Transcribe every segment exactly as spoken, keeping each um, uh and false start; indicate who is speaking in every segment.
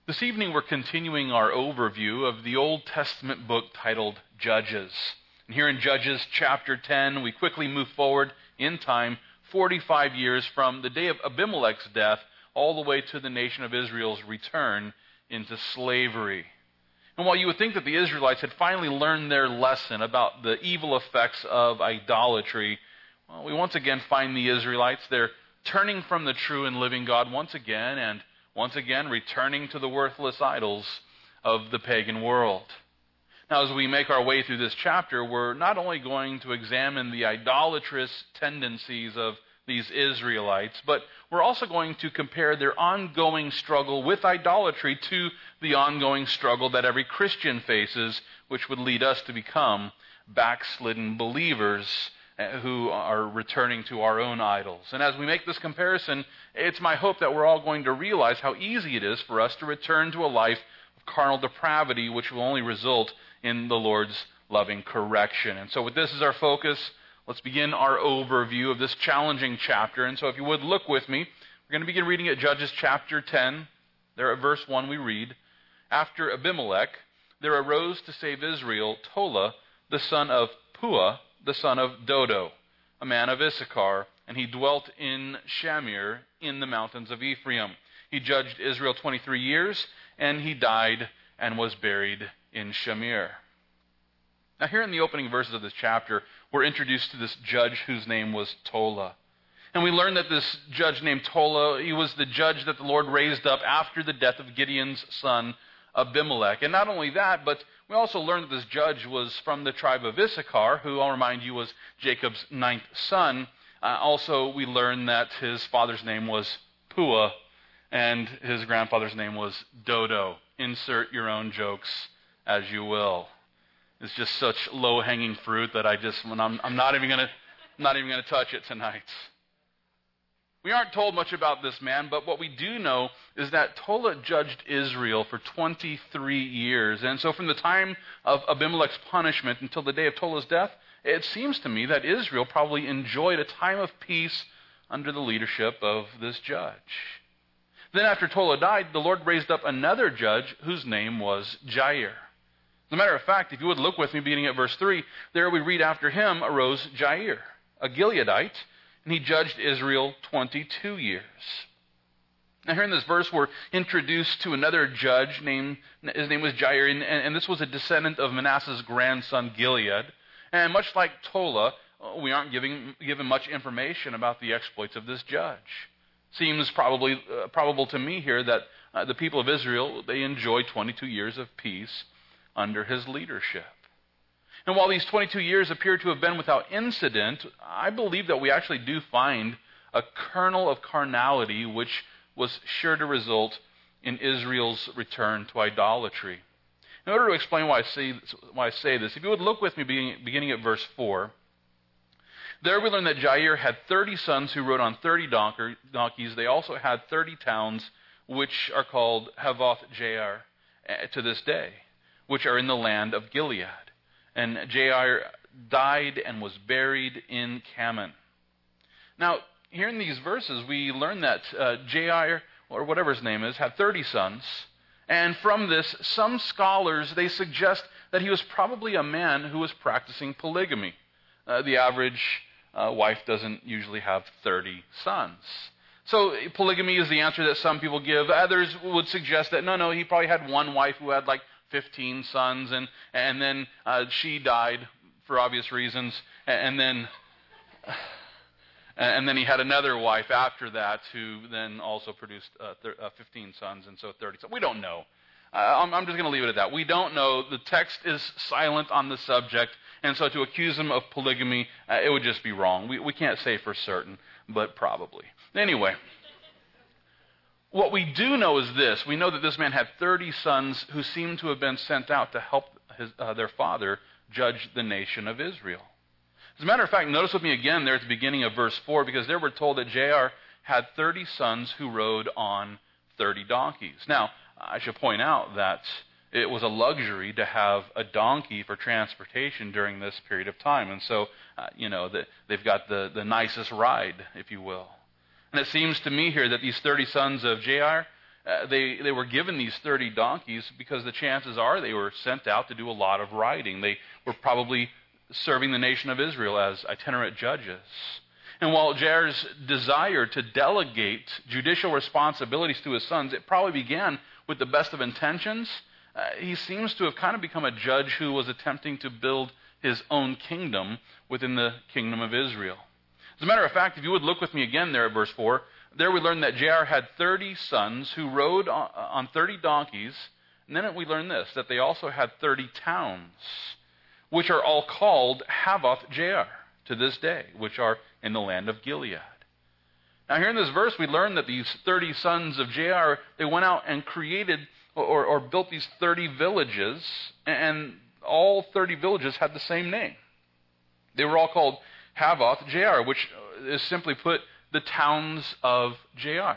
Speaker 1: This evening we're continuing our overview of the Old Testament book titled Judges. And here in Judges chapter ten, we quickly move forward in time forty-five years from the day of Abimelech's death all the way to the nation of Israel's return into slavery. And while you would think that the Israelites had finally learned their lesson about the evil effects of idolatry, well, we once again find the Israelites, they're turning from the true and living God once again, and once again returning to the worthless idols of the pagan world. Now, as we make our way through this chapter, we're not only going to examine the idolatrous tendencies of these Israelites, but we're also going to compare their ongoing struggle with idolatry to the ongoing struggle that every Christian faces, which would lead us to become backslidden believers who are returning to our own idols. And as we make this comparison, it's my hope that we're all going to realize how easy it is for us to return to a life of carnal depravity, which will only result in the Lord's loving correction. And so with this as our focus, let's begin our overview of this challenging chapter. And so if you would look with me, we're going to begin reading at Judges chapter ten. There at verse one we read, "After Abimelech, there arose to save Israel Tola, the son of Puah, the son of Dodo, a man of Issachar, and he dwelt in Shamir in the mountains of Ephraim. He judged Israel twenty-three years, and he died and was buried in Shamir." Now here in the opening verses of this chapter, we're introduced to this judge whose name was Tola. And we learn that this judge named Tola, he was the judge that the Lord raised up after the death of Gideon's son Abimelech. And not only that, but we also learn that this judge was from the tribe of Issachar, who I'll remind you was Jacob's ninth son. Uh, also, we learn that his father's name was Puah, and his grandfather's name was Dodo. Insert your own jokes as you will. It's just such low-hanging fruit that I just, when I'm, I'm not even gonna, not even gonna touch it tonight. We aren't told much about this man, but what we do know is that Tola judged Israel for twenty-three years. And so from the time of Abimelech's punishment until the day of Tola's death, it seems to me that Israel probably enjoyed a time of peace under the leadership of this judge. Then after Tola died, the Lord raised up another judge whose name was Jair. As a matter of fact, if you would look with me beginning at verse three, there we read, "After him arose Jair, a Gileadite, and he judged Israel twenty-two years." Now here in this verse we're introduced to another judge named, his name was Jair, and, and this was a descendant of Manasseh's grandson Gilead. And much like Tola, we aren't giving, given much information about the exploits of this judge. Seems probably uh, probable to me here that uh, the people of Israel, they enjoyed twenty-two years of peace under his leadership. And while these twenty-two years appear to have been without incident, I believe that we actually do find a kernel of carnality which was sure to result in Israel's return to idolatry. In order to explain why I say, why I say this, if you would look with me beginning, beginning at verse four, there we learn that Jair had thirty sons who rode on thirty donkeys. They also had thirty towns which are called Havoth Jair to this day, which are in the land of Gilead. And Jair died and was buried in Kaman. Now, here in these verses, we learn that uh, Jair, or whatever his name is, had thirty sons. And from this, some scholars, they suggest that he was probably a man who was practicing polygamy. Uh, the average uh, wife doesn't usually have thirty sons. So polygamy is the answer that some people give. Others would suggest that, no, no, he probably had one wife who had like fifteen sons, and and then uh, she died for obvious reasons, and then and then he had another wife after that who then also produced uh, th- uh, fifteen sons, and so thirty. So we don't know. Uh, I'm, I'm just going to leave it at that. We don't know. The text is silent on the subject, and so to accuse him of polygamy, uh, it would just be wrong. We we can't say for certain, but probably. Anyway. What we do know is this. We know that this man had thirty sons who seem to have been sent out to help his, uh, their father judge the nation of Israel. As a matter of fact, notice with me again there at the beginning of verse four, because there we're told that Jair had thirty sons who rode on thirty donkeys. Now, I should point out that it was a luxury to have a donkey for transportation during this period of time. And so, uh, you know, the, they've got the, the nicest ride, if you will. And it seems to me here that these thirty sons of Jair, Uh, they, they were given these thirty donkeys because the chances are they were sent out to do a lot of riding. They were probably serving the nation of Israel as itinerant judges. And while Jair's desire to delegate judicial responsibilities to his sons, it probably began with the best of intentions, uh, he seems to have kind of become a judge who was attempting to build his own kingdom within the kingdom of Israel. As a matter of fact, if you would look with me again there at verse four, there we learn that Jair had thirty sons who rode on, on thirty donkeys, and then we learn this, that they also had thirty towns, which are all called Havoth Jair to this day, which are in the land of Gilead. Now here in this verse, we learn that these thirty sons of Jair, they went out and created or, or built these thirty villages, and all thirty villages had the same name. They were all called Havoth Jair, which is simply put, the towns of Jair.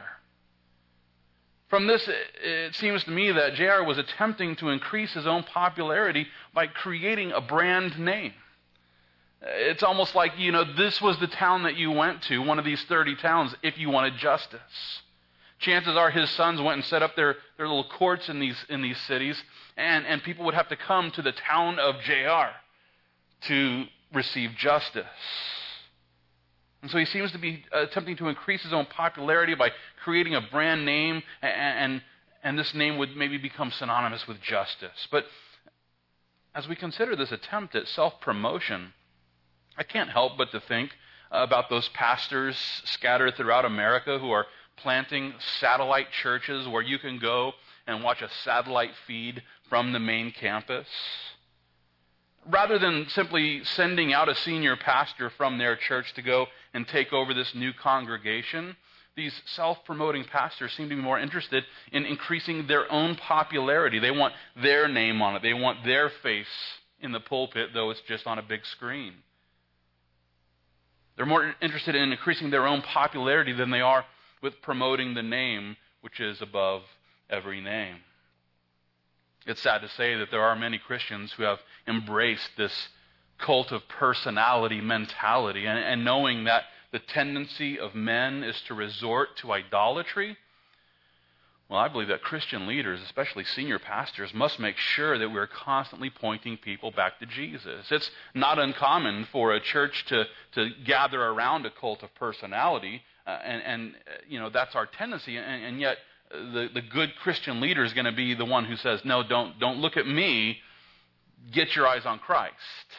Speaker 1: From this, it seems to me that Jair was attempting to increase his own popularity by creating a brand name. It's almost like, you know, this was the town that you went to, one of these thirty towns, if you wanted justice. Chances are his sons went and set up their, their little courts in these, in these cities, and, and people would have to come to the town of Jair to receive justice. And so he seems to be attempting to increase his own popularity by creating a brand name, and, and, and this name would maybe become synonymous with justice. But as we consider this attempt at self-promotion, I can't help but to think about those pastors scattered throughout America who are planting satellite churches where you can go and watch a satellite feed from the main campus. Rather than simply sending out a senior pastor from their church to go and take over this new congregation, these self-promoting pastors seem to be more interested in increasing their own popularity. They want their name on it. They want their face in the pulpit, though it's just on a big screen. They're more interested in increasing their own popularity than they are with promoting the name which is above every name. It's sad to say that there are many Christians who have embraced this cult of personality mentality, and, and knowing that the tendency of men is to resort to idolatry. Well, I believe that Christian leaders, especially senior pastors, must make sure that we're constantly pointing people back to Jesus. It's not uncommon for a church to, to gather around a cult of personality, uh, and, and you know that's our tendency, and, and yet the, the good Christian leader is going to be the one who says, no, don't, don't look at me, get your eyes on Christ.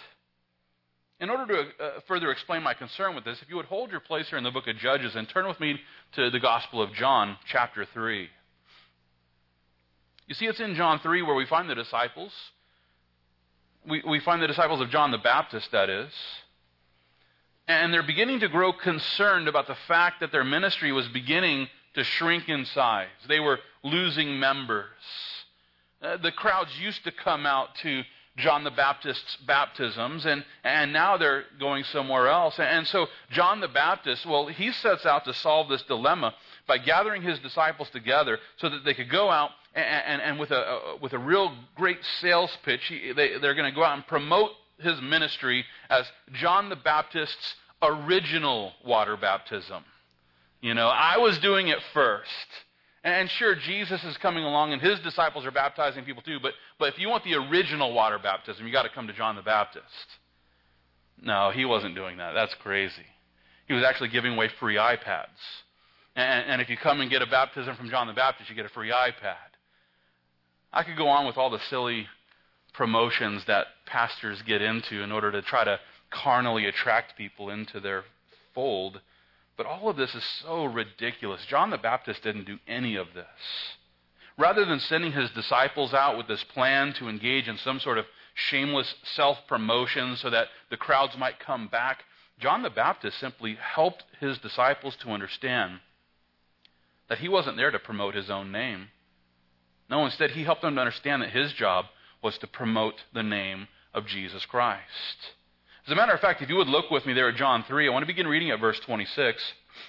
Speaker 1: In order to uh, further explain my concern with this, if you would hold your place here in the book of Judges and turn with me to the Gospel of John, chapter three. You see, it's in John three where we find the disciples. We, we find the disciples of John the Baptist, that is. And they're beginning to grow concerned about the fact that their ministry was beginning to shrink in size. They were losing members. Uh, the crowds used to come out to John the Baptist's baptisms, and, and now they're going somewhere else. And so John the Baptist, well, he sets out to solve this dilemma by gathering his disciples together so that they could go out and, and, and with, a, a, with a real great sales pitch, he, they, they're going to go out and promote his ministry as John the Baptist's original water baptism. You know, I was doing it first. And sure, Jesus is coming along and his disciples are baptizing people too, but, but if you want the original water baptism, you got to come to John the Baptist. No, he wasn't doing that. That's crazy. He was actually giving away free iPads. And, and if you come and get a baptism from John the Baptist, you get a free iPad. I could go on with all the silly promotions that pastors get into in order to try to carnally attract people into their fold. But all of this is so ridiculous. John the Baptist didn't do any of this. Rather than sending his disciples out with this plan to engage in some sort of shameless self-promotion so that the crowds might come back, John the Baptist simply helped his disciples to understand that he wasn't there to promote his own name. No, instead he helped them to understand that his job was to promote the name of Jesus Christ. As a matter of fact, if you would look with me there at John three, I want to begin reading at verse twenty-six.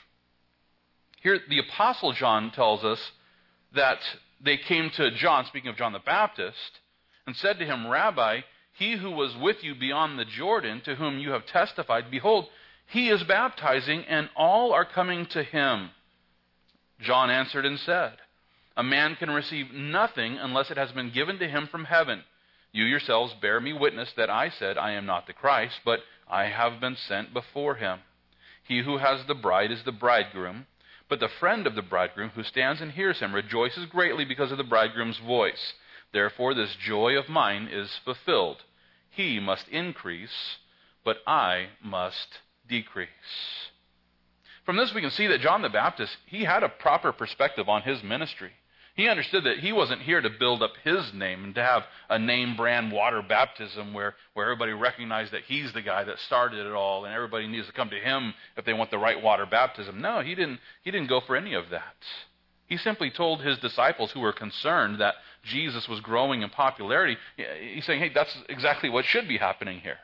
Speaker 1: Here, the Apostle John tells us that they came to John, speaking of John the Baptist, and said to him, Rabbi, he who was with you beyond the Jordan, to whom you have testified, behold, he is baptizing, and all are coming to him. John answered and said, A man can receive nothing unless it has been given to him from heaven. You yourselves bear me witness that I said, I am not the Christ, but I have been sent before him. He who has the bride is the bridegroom, but the friend of the bridegroom who stands and hears him rejoices greatly because of the bridegroom's voice. Therefore this joy of mine is fulfilled. He must increase, but I must decrease. From this we can see that John the Baptist, he had a proper perspective on his ministry. He understood that he wasn't here to build up his name and to have a name brand water baptism where, where everybody recognized that he's the guy that started it all and everybody needs to come to him if they want the right water baptism. No, he didn't, he didn't go for any of that. He simply told his disciples who were concerned that Jesus was growing in popularity, he's saying, hey, that's exactly what should be happening here.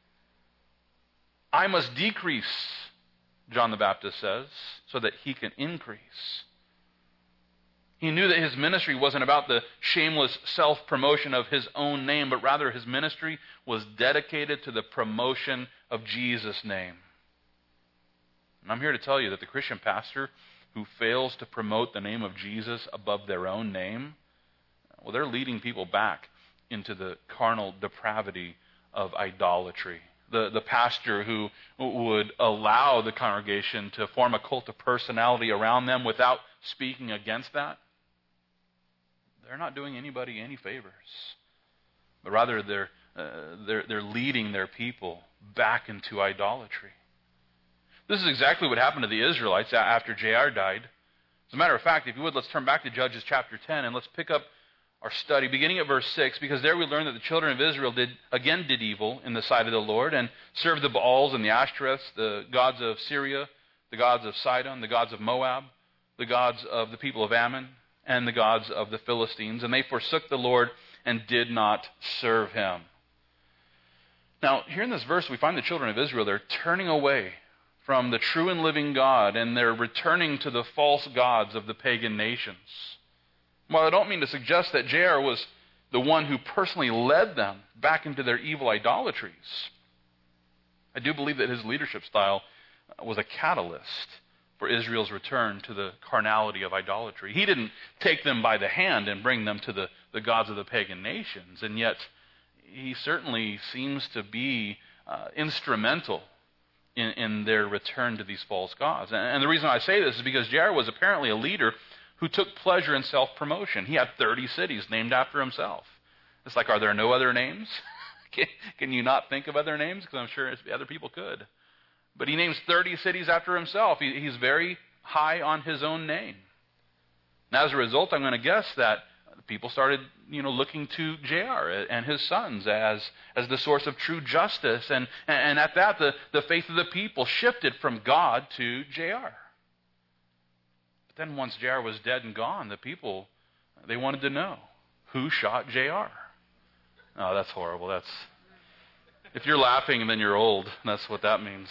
Speaker 1: I must decrease, John the Baptist says, so that he can increase. He knew that his ministry wasn't about the shameless self-promotion of his own name, but rather his ministry was dedicated to the promotion of Jesus' name. And I'm here to tell you that the Christian pastor who fails to promote the name of Jesus above their own name, well, they're leading people back into the carnal depravity of idolatry. The, the pastor who would allow the congregation to form a cult of personality around them without speaking against that, they're not doing anybody any favors. But rather, they're, uh, they're, they're leading their people back into idolatry. This is exactly what happened to the Israelites after J R died. As a matter of fact, if you would, let's turn back to Judges chapter ten and let's pick up our study beginning at verse six, because there we learn that the children of Israel did again did evil in the sight of the Lord and served the Baals and the Ashtoreths, the gods of Syria, the gods of Sidon, the gods of Moab, the gods of the people of Ammon, and the gods of the Philistines, and they forsook the Lord and did not serve him. Now, here in this verse, we find the children of Israel, they're turning away from the true and living God, and they're returning to the false gods of the pagan nations. While I don't mean to suggest that J R was the one who personally led them back into their evil idolatries, I do believe that his leadership style was a catalyst for Israel's return to the carnality of idolatry. He didn't take them by the hand and bring them to the, the gods of the pagan nations, and yet he certainly seems to be uh, instrumental in, in their return to these false gods. And, and the reason I say this is because J R was apparently a leader who took pleasure in self-promotion. He had thirty cities named after himself. It's like, are there no other names? can, can you not think of other names? Because I'm sure other people could. But he names thirty cities after himself. He, he's very high on his own name. And as a result, I'm going to guess that people started, you know, looking to J R and his sons as, as the source of true justice. And, and at that, the, the faith of the people shifted from God to J R. But then once J R was dead and gone, the people, they wanted to know, who shot J R? Oh, that's horrible. That's, if you're laughing, then you're old. That's what that means.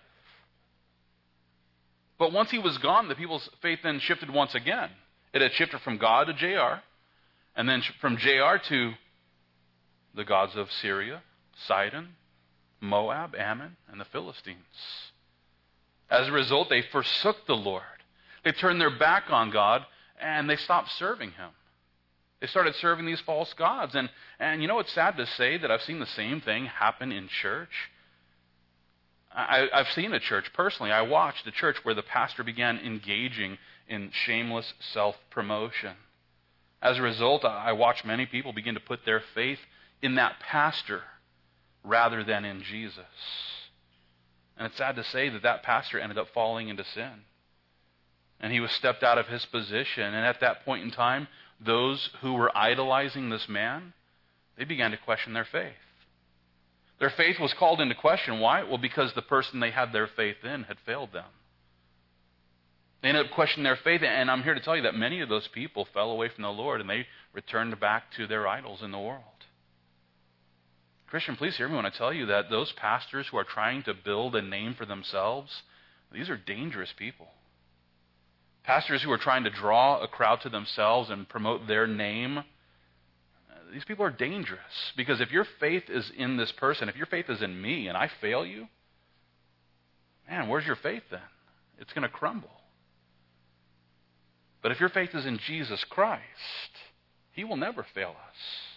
Speaker 1: But once he was gone, the people's faith then shifted once again. It had shifted from God to J R, and then from J R to the gods of Syria, Sidon, Moab, Ammon, and the Philistines. As a result, they forsook the Lord. They turned their back on God, and they stopped serving him. They started serving these false gods. And, and you know, it's sad to say that I've seen the same thing happen in church. I, I've seen a church, personally, I watched a church where the pastor began engaging in shameless self-promotion. As a result, I watched many people begin to put their faith in that pastor rather than in Jesus. And it's sad to say that that pastor ended up falling into sin. And he was stepped out of his position. And at that point in time, those who were idolizing this man, they began to question their faith. Their faith was called into question. Why? Well, because the person they had their faith in had failed them. They ended up questioning their faith, and I'm here to tell you that many of those people fell away from the Lord, and they returned back to their idols in the world. Christian, please hear me when I tell you that those pastors who are trying to build a name for themselves, these are dangerous people. Pastors who are trying to draw a crowd to themselves and promote their name, these people are dangerous. Because if your faith is in this person, if your faith is in me and I fail you, man, where's your faith then? It's going to crumble. But if your faith is in Jesus Christ, he will never fail us.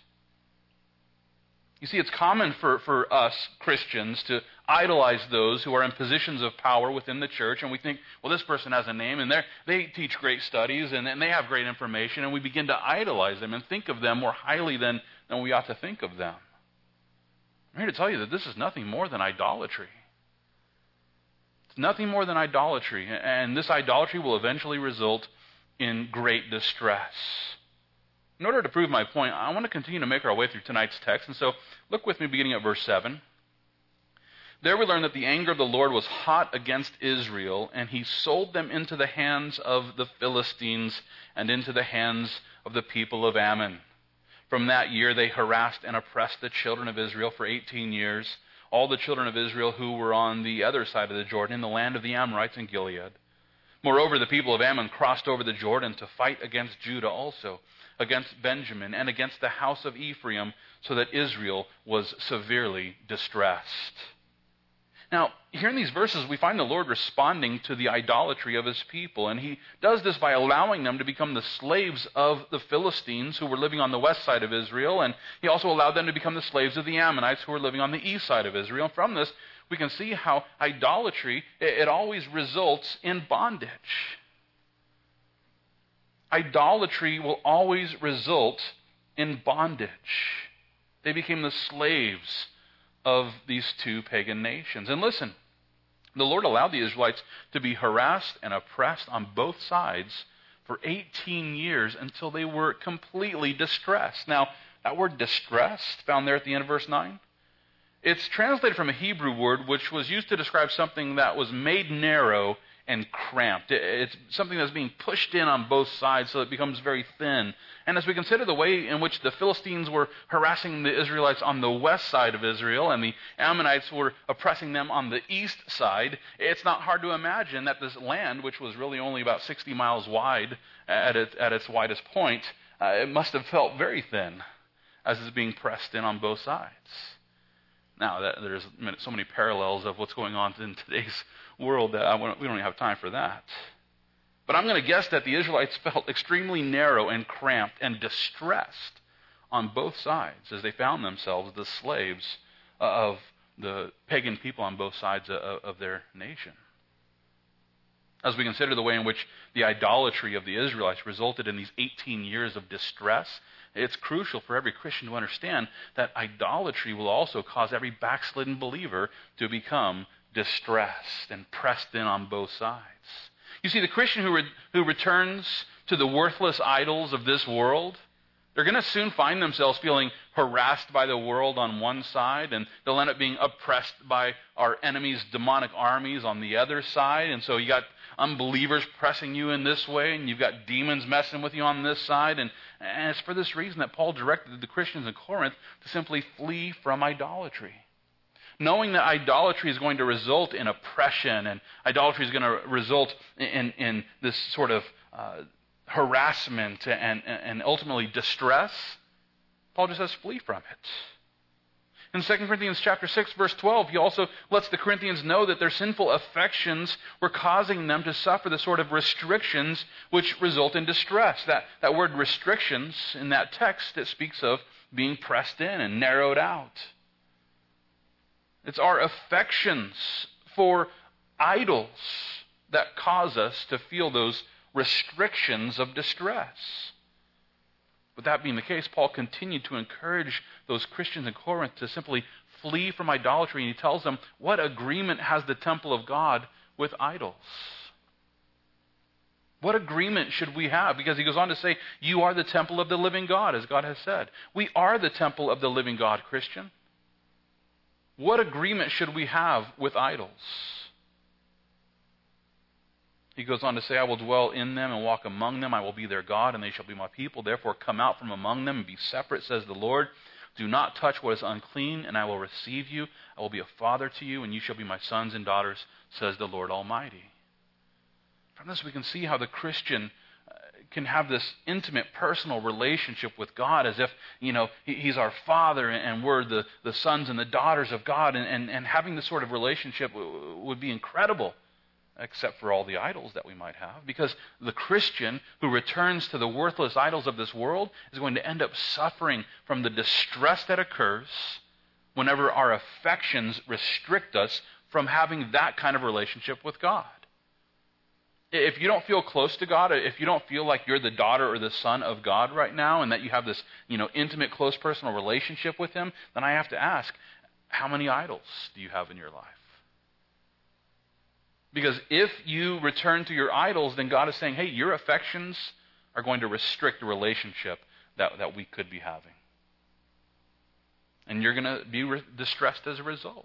Speaker 1: You see, it's common for, for us Christians to idolize those who are in positions of power within the church, and we think, well, this person has a name, and they they teach great studies, and, and they have great information, and we begin to idolize them and think of them more highly than, than we ought to think of them. I'm here to tell you that this is nothing more than idolatry. It's nothing more than idolatry, and this idolatry will eventually result in great distress. In order to prove my point, I want to continue to make our way through tonight's text. And so look with me beginning at verse seven. There we learn that the anger of the Lord was hot against Israel, and he sold them into the hands of the Philistines and into the hands of the people of Ammon. From that year they harassed and oppressed the children of Israel for eighteen years, all the children of Israel who were on the other side of the Jordan, in the land of the Amorites in Gilead. Moreover, the people of Ammon crossed over the Jordan to fight against Judah also, against Benjamin, and against the house of Ephraim, so that Israel was severely distressed. Now, here in these verses, we find the Lord responding to the idolatry of his people, and he does this by allowing them to become the slaves of the Philistines who were living on the west side of Israel, and he also allowed them to become the slaves of the Ammonites who were living on the east side of Israel. And from this, we can see how idolatry, it always results in bondage. Idolatry will always result in bondage. They became the slaves of these two pagan nations. And listen, the Lord allowed the Israelites to be harassed and oppressed on both sides for eighteen years until they were completely distressed. Now, that word distressed, found there at the end of verse nine, it's translated from a Hebrew word which was used to describe something that was made narrow and cramped. It's something that's being pushed in on both sides so it becomes very thin. And as we consider the way in which the Philistines were harassing the Israelites on the west side of Israel and the Ammonites were oppressing them on the east side, it's not hard to imagine that this land, which was really only about sixty miles wide at its, at its widest point, uh, it must have felt very thin as it's being pressed in on both sides. Now, that, there's so many parallels of what's going on in today's world that I want, we don't even have time for that. But I'm going to guess that the Israelites felt extremely narrow and cramped and distressed on both sides as they found themselves the slaves of the pagan people on both sides of, of their nation. As we consider the way in which the idolatry of the Israelites resulted in these eighteen years of distress, it's crucial for every Christian to understand that idolatry will also cause every backslidden believer to become distressed and pressed in on both sides. You see, the Christian who, re- who returns to the worthless idols of this world, they're going to soon find themselves feeling harassed by the world on one side, and they'll end up being oppressed by our enemy's demonic armies on the other side. And so you got unbelievers pressing you in this way, and you've got demons messing with you on this side. And, and it's for this reason that Paul directed the Christians in Corinth to simply flee from idolatry. Knowing that idolatry is going to result in oppression, and idolatry is going to result in, in, in this sort of uh, harassment and, and ultimately distress, Paul just says flee from it. In Second Corinthians chapter six, verse twelve, he also lets the Corinthians know that their sinful affections were causing them to suffer the sort of restrictions which result in distress. That, that word restrictions in that text, it speaks of being pressed in and narrowed out. It's our affections for idols that cause us to feel those restrictions of distress. With that being the case, Paul continued to encourage those Christians in Corinth to simply flee from idolatry, and he tells them, what agreement has the temple of God with idols? What agreement should we have? Because he goes on to say, you are the temple of the living God, as God has said. We are the temple of the living God, Christian. What agreement should we have with idols? He goes on to say, I will dwell in them and walk among them. I will be their God, and they shall be my people. Therefore come out from among them and be separate, says the Lord. Do not touch what is unclean, and I will receive you. I will be a father to you, and you shall be my sons and daughters, says the Lord Almighty. From this we can see how the Christian can have this intimate personal relationship with God as if, you know, he's our Father and we're the, the sons and the daughters of God. And, and, and having this sort of relationship would be incredible. except for all the idols that we might have. Because the Christian who returns to the worthless idols of this world is going to end up suffering from the distress that occurs whenever our affections restrict us from having that kind of relationship with God. If you don't feel close to God, if you don't feel like you're the daughter or the son of God right now, and that you have this, you know, intimate, close personal relationship with Him, then I have to ask, how many idols do you have in your life? Because if you return to your idols, then God is saying, hey, your affections are going to restrict the relationship that, that we could be having. And you're going to be re- distressed as a result.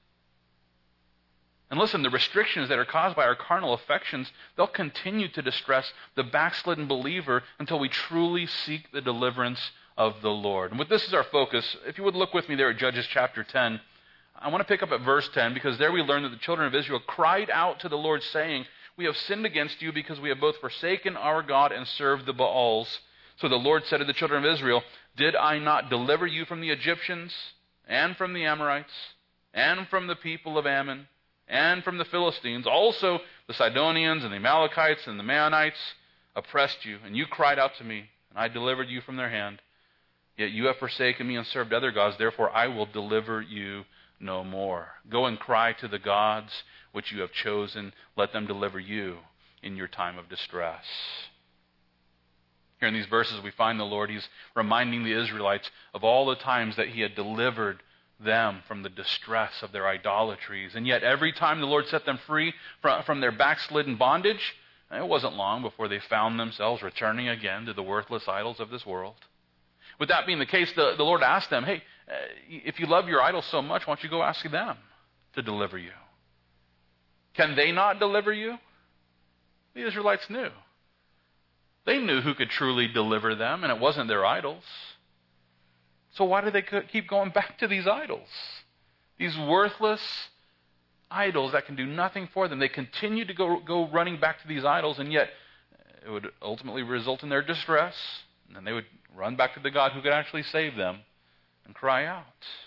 Speaker 1: And listen, the restrictions that are caused by our carnal affections, they'll continue to distress the backslidden believer until we truly seek the deliverance of the Lord. And with this as our focus, if you would look with me there at Judges chapter ten, I want to pick up at verse ten, because there we learn that the children of Israel cried out to the Lord, saying, we have sinned against you because we have both forsaken our God and served the Baals. So the Lord said to the children of Israel, did I not deliver you from the Egyptians, and from the Amorites, and from the people of Ammon, and from the Philistines? Also the Sidonians and the Amalekites and the Maonites oppressed you, and you cried out to me, and I delivered you from their hand. Yet you have forsaken me and served other gods, therefore I will deliver you no more. Go and cry to the gods which you have chosen. Let them deliver you in your time of distress. Here in these verses we find the Lord, He's reminding the Israelites of all the times that He had delivered them from the distress of their idolatries. And yet every time the Lord set them free from, from their backslidden bondage, it wasn't long before they found themselves returning again to the worthless idols of this world. With that being the case, the, the Lord asked them, hey, uh, if you love your idols so much, why don't you go ask them to deliver you? Can they not deliver you? The Israelites knew. They knew who could truly deliver them, and it wasn't their idols. So why do they keep going back to these idols? These worthless idols that can do nothing for them. They continue to go, go running back to these idols, and yet it would ultimately result in their distress. And then they would run back to the God who could actually save them and cry out.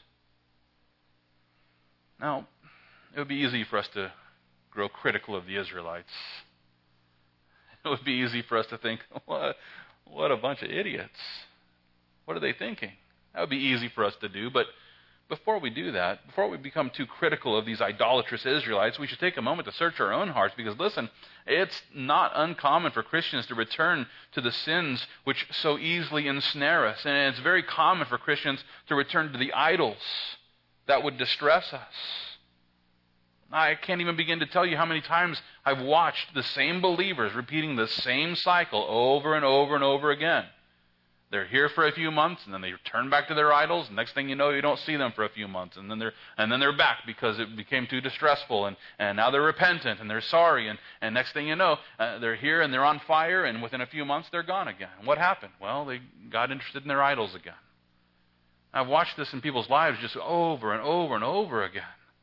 Speaker 1: Now, it would be easy for us to grow critical of the Israelites. It would be easy for us to think, what, what a bunch of idiots. What are they thinking? That would be easy for us to do, but before we do that, before we become too critical of these idolatrous Israelites, we should take a moment to search our own hearts, because listen, it's not uncommon for Christians to return to the sins which so easily ensnare us, and it's very common for Christians to return to the idols that would distress us. I can't even begin to tell you how many times I've watched the same believers repeating the same cycle over and over and over again. They're here for a few months, and then they return back to their idols. And next thing you know, you don't see them for a few months, and then they're and then they're back because it became too distressful, and, and now they're repentant and they're sorry, and, and next thing you know, uh, they're here and they're on fire, and within a few months they're gone again. What happened? Well, they got interested in their idols again. I've watched this in people's lives just over and over and over again.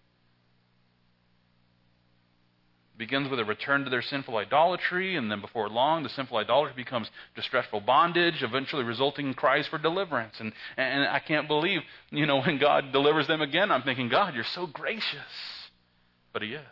Speaker 1: It begins with a return to their sinful idolatry, and then before long, the sinful idolatry becomes distressful bondage, eventually resulting in cries for deliverance. And, and I can't believe, you know, when God delivers them again, I'm thinking, God, you're so gracious. But He is.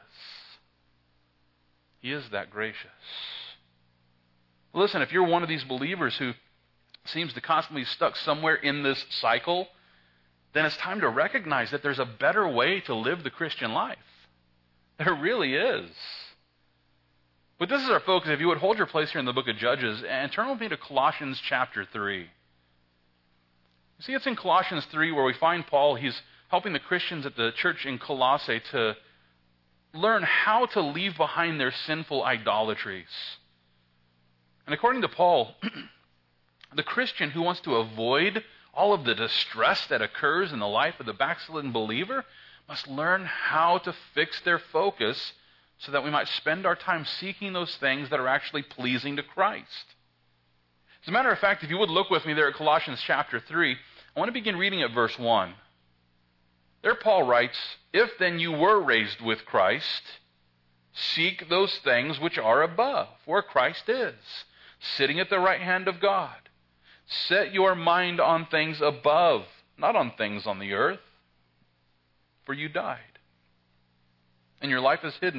Speaker 1: He is that gracious. Listen, if you're one of these believers who seems to constantly be stuck somewhere in this cycle, then it's time to recognize that there's a better way to live the Christian life. There really is. But this is our focus. If you would hold your place here in the book of Judges and turn with me to Colossians chapter three. You see, it's in Colossians three where we find Paul. He's helping the Christians at the church in Colossae to learn how to leave behind their sinful idolatries. And according to Paul, the Christian who wants to avoid all of the distress that occurs in the life of the backslidden believer must learn how to fix their focus so that we might spend our time seeking those things that are actually pleasing to Christ. As a matter of fact, if you would look with me there at Colossians chapter three, I want to begin reading at verse one. There Paul writes, "If then you were raised with Christ, seek those things which are above, where Christ is, sitting at the right hand of God. Set your mind on things above, not on things on the earth. For you died, and your life is hidden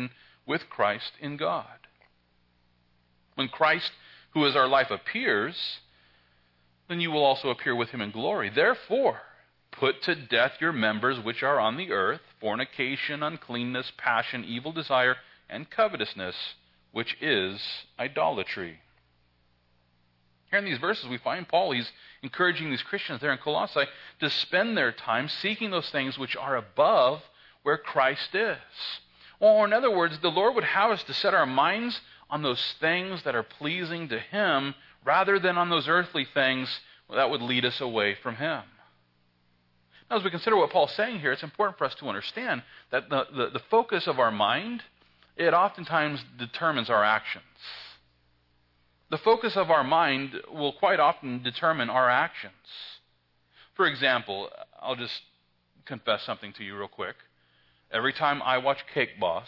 Speaker 1: with Christ in God. When Christ, who is our life, appears, then you will also appear with him in glory. Therefore, put to death your members which are on the earth, fornication, uncleanness, passion, evil desire, and covetousness, which is idolatry. Here in these verses we find Paul, he's encouraging these Christians there in Colossae to spend their time seeking those things which are above where Christ is. Or in other words, the Lord would have us to set our minds on those things that are pleasing to him rather than on those earthly things that would lead us away from him. Now, as we consider what Paul's saying here, it's important for us to understand that the, the, the focus of our mind, it oftentimes determines our actions. The focus of our mind will quite often determine our actions. For example, I'll just confess something to you real quick. Every time I watch Cake Boss,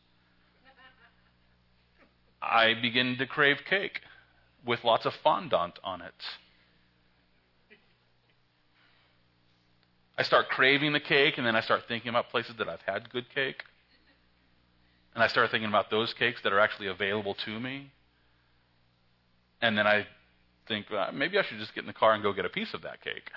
Speaker 1: I begin to crave cake with lots of fondant on it. I start craving the cake, and then I start thinking about places that I've had good cake. And I start thinking about those cakes that are actually available to me. And then I think, well, maybe I should just get in the car and go get a piece of that cake.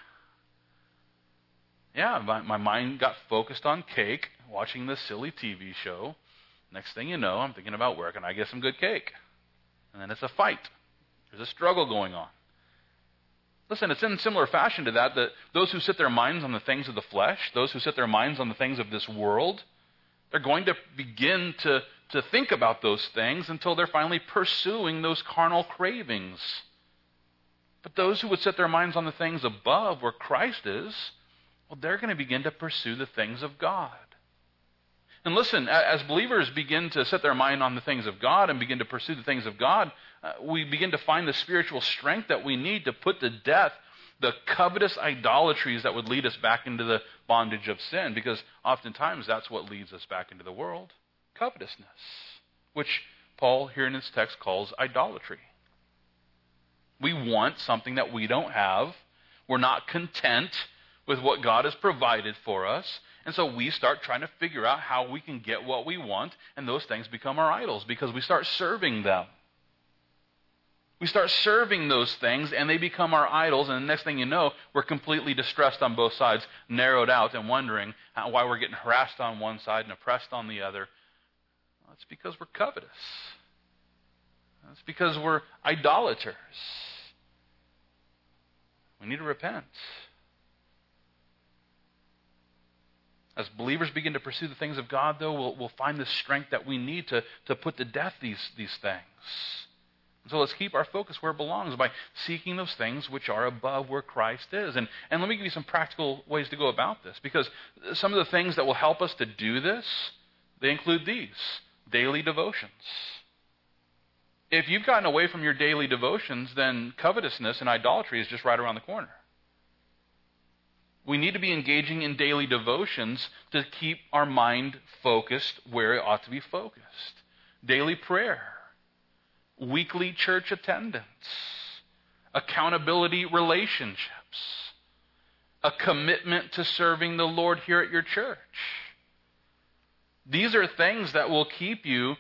Speaker 1: Yeah, my, my mind got focused on cake, watching this silly T V show. Next thing you know, I'm thinking about where can I get some good cake? And then it's a fight. There's a struggle going on. Listen, it's in similar fashion to that, that those who set their minds on the things of the flesh, those who set their minds on the things of this world, they're going to begin to, to think about those things until they're finally pursuing those carnal cravings. But those who would set their minds on the things above where Christ is, well, they're going to begin to pursue the things of God. And listen, as believers begin to set their mind on the things of God and begin to pursue the things of God, uh, we begin to find the spiritual strength that we need to put to death the covetous idolatries that would lead us back into the bondage of sin, because oftentimes that's what leads us back into the world, covetousness, which Paul here in this text calls idolatry. We want something that we don't have. We're not content with what God has provided for us. And so we start trying to figure out how we can get what we want, and those things become our idols because we start serving them. We start serving those things, and they become our idols, and the next thing you know, we're completely distressed on both sides, narrowed out, and wondering how, why we're getting harassed on one side and oppressed on the other. Well, it's because we're covetous. It's because we're idolaters. We need to repent. As believers begin to pursue the things of God, though, we'll, we'll find the strength that we need to, to put to death these, these things. And so let's keep our focus where it belongs by seeking those things which are above where Christ is. And, and let me give you some practical ways to go about this, because some of the things that will help us to do this, they include these: daily devotions. If you've gotten away from your daily devotions, then covetousness and idolatry is just right around the corner. We need to be engaging in daily devotions to keep our mind focused where it ought to be focused. Daily prayer, weekly church attendance, accountability relationships, a commitment to serving the Lord here at your church. These are things that will keep you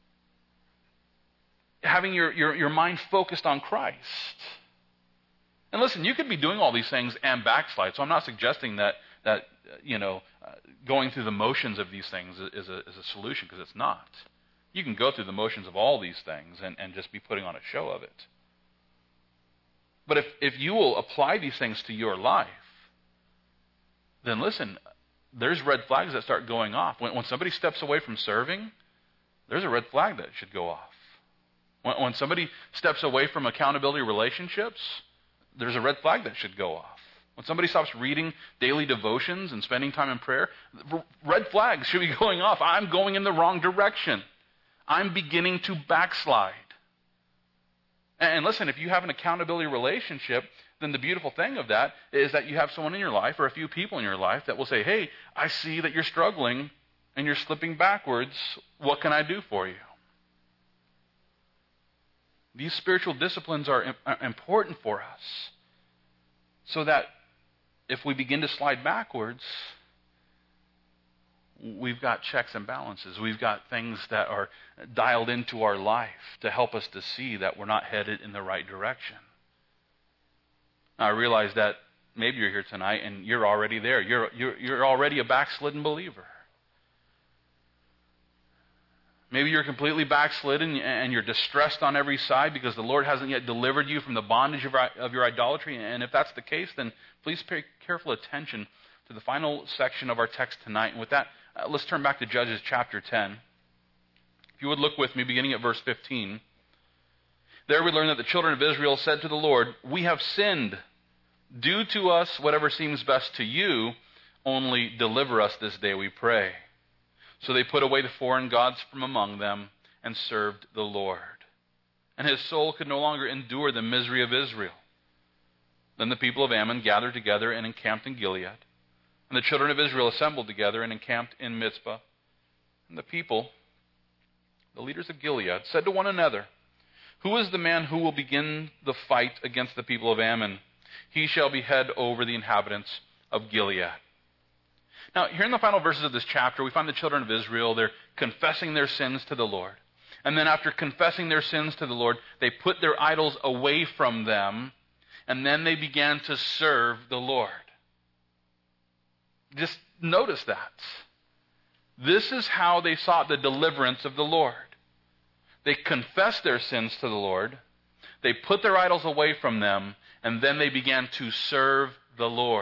Speaker 1: having your, your, your mind focused on Christ. And listen, you could be doing all these things and backslide. So I'm not suggesting that, that you know, uh, going through the motions of these things is a, is a solution, because it's not. You can go through the motions of all these things and, and just be putting on a show of it. But if, if you will apply these things to your life, then listen, there's red flags that start going off. When, when somebody steps away from serving, there's a red flag that should go off. When, when somebody steps away from accountability relationships, there's a red flag that should go off. When somebody stops reading daily devotions and spending time in prayer, red flags should be going off. I'm going in the wrong direction. I'm beginning to backslide. And listen, if you have an accountability relationship, then the beautiful thing of that is that you have someone in your life, or a few people in your life, that will say, hey, I see that you're struggling and you're slipping backwards. What can I do for you? These spiritual disciplines are important for us, so that if we begin to slide backwards, we've got checks and balances. We've got things that are dialed into our life to help us to see that we're not headed in the right direction. Now, I realize that maybe you're here tonight and you're already there. You're, you're, you're already a backslidden believer. Maybe you're completely backslidden and you're distressed on every side because the Lord hasn't yet delivered you from the bondage of, of your idolatry. And if that's the case, then please pay careful attention to the final section of our text tonight. And with that, uh, let's turn back to Judges chapter ten. If you would look with me, beginning at verse fifteen. There we learn that the children of Israel said to the Lord, "We have sinned. Do to us whatever seems best to you, only deliver us this day, we pray." So they put away the foreign gods from among them and served the Lord. And his soul could no longer endure the misery of Israel. Then the people of Ammon gathered together and encamped in Gilead. And the children of Israel assembled together and encamped in Mizpah. And the people, the leaders of Gilead, said to one another, "Who is the man who will begin the fight against the people of Ammon? He shall be head over the inhabitants of Gilead." Now, here in the final verses of this chapter, we find the children of Israel, they're confessing their sins to the Lord. And then after confessing their sins to the Lord, they put their idols away from them, and then they began to serve the Lord. Just notice that. This is how they sought the deliverance of the Lord. They confessed their sins to the Lord, they put their idols away from them, and then they began to serve the Lord.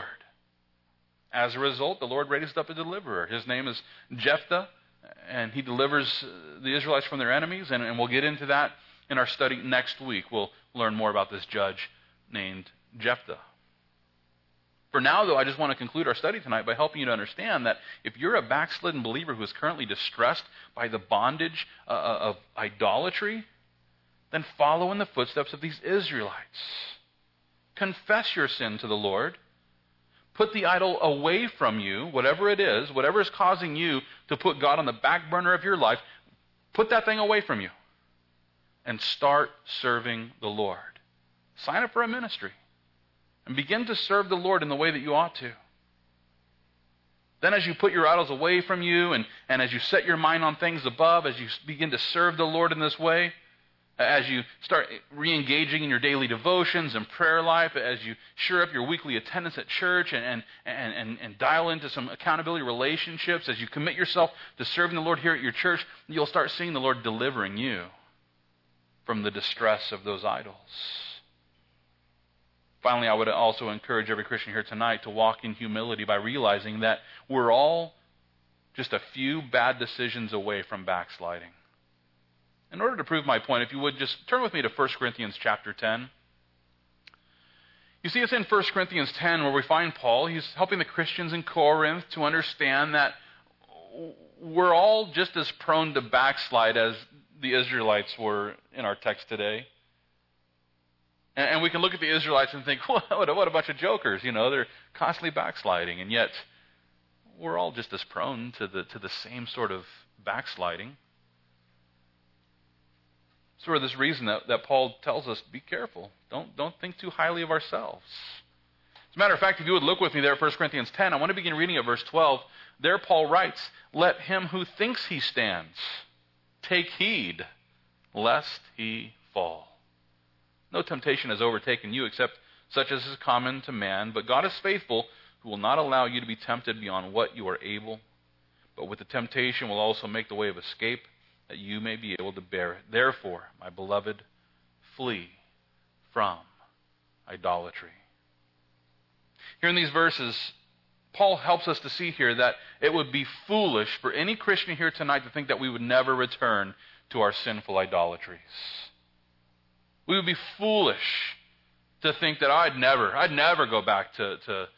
Speaker 1: As a result, the Lord raised up a deliverer. His name is Jephthah, and he delivers the Israelites from their enemies, and, and we'll get into that in our study next week. We'll learn more about this judge named Jephthah. For now, though, I just want to conclude our study tonight by helping you to understand that if you're a backslidden believer who is currently distressed by the bondage uh, of idolatry, then follow in the footsteps of these Israelites. Confess your sin to the Lord. Put the idol away from you, whatever it is, whatever is causing you to put God on the back burner of your life, put that thing away from you and start serving the Lord. Sign up for a ministry and begin to serve the Lord in the way that you ought to. Then as you put your idols away from you and, and as you set your mind on things above, as you begin to serve the Lord in this way, as you start re-engaging in your daily devotions and prayer life, as you shore up your weekly attendance at church and, and, and, and, and dial into some accountability relationships, as you commit yourself to serving the Lord here at your church, you'll start seeing the Lord delivering you from the distress of those idols. Finally, I would also encourage every Christian here tonight to walk in humility by realizing that we're all just a few bad decisions away from backsliding. In order to prove my point, if you would just turn with me to First Corinthians chapter ten. You see, it's in First Corinthians ten where we find Paul. He's helping the Christians in Corinth to understand that we're all just as prone to backslide as the Israelites were in our text today. And we can look at the Israelites and think, what a bunch of jokers. You know, they're constantly backsliding. And yet, we're all just as prone to the, to the same sort of backsliding. It's for this reason that, that Paul tells us, be careful. Don't, don't think too highly of ourselves. As a matter of fact, if you would look with me there at First Corinthians ten, I want to begin reading at verse twelve. There Paul writes, "Let him who thinks he stands take heed, lest he fall. No temptation has overtaken you except such as is common to man, but God is faithful, who will not allow you to be tempted beyond what you are able, but with the temptation will also make the way of escape, that you may be able to bear it. Therefore, my beloved, flee from idolatry." Here in these verses, Paul helps us to see here that it would be foolish for any Christian here tonight to think that we would never return to our sinful idolatries. We would be foolish to think that I'd never, I'd never go back to, to,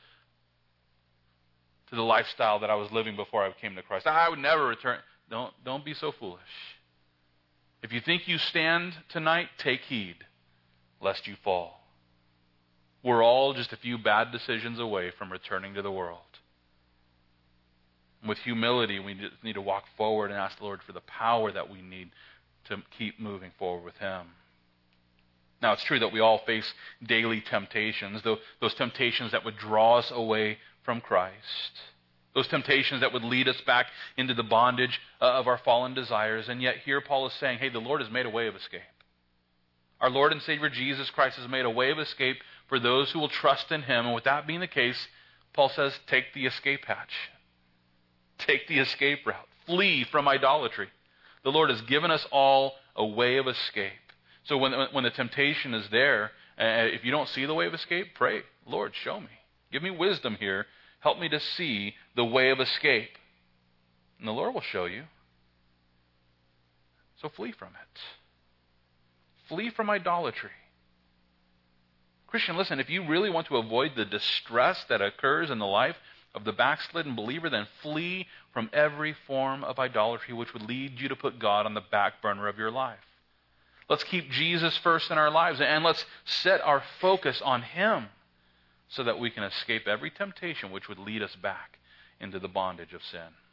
Speaker 1: to the lifestyle that I was living before I came to Christ. I would never return. Don't, don't be so foolish. If you think you stand tonight, take heed, lest you fall. We're all just a few bad decisions away from returning to the world. With humility, we just need to walk forward and ask the Lord for the power that we need to keep moving forward with Him. Now, it's true that we all face daily temptations, those temptations that would draw us away from Christ. those temptations that would lead us back into the bondage uh, of our fallen desires. And yet here Paul is saying, hey, the Lord has made a way of escape. Our Lord and Savior Jesus Christ has made a way of escape for those who will trust in him. And with that being the case, Paul says, take the escape hatch. Take the escape route. Flee from idolatry. The Lord has given us all a way of escape. So when, when the temptation is there, uh, if you don't see the way of escape, pray, Lord, show me. Give me wisdom here. Help me to see the way of escape. And the Lord will show you. So flee from it. Flee from idolatry. Christian, listen, if you really want to avoid the distress that occurs in the life of the backslidden believer, then flee from every form of idolatry which would lead you to put God on the back burner of your life. Let's keep Jesus first in our lives, and let's set our focus on him so that we can escape every temptation which would lead us back into the bondage of sin.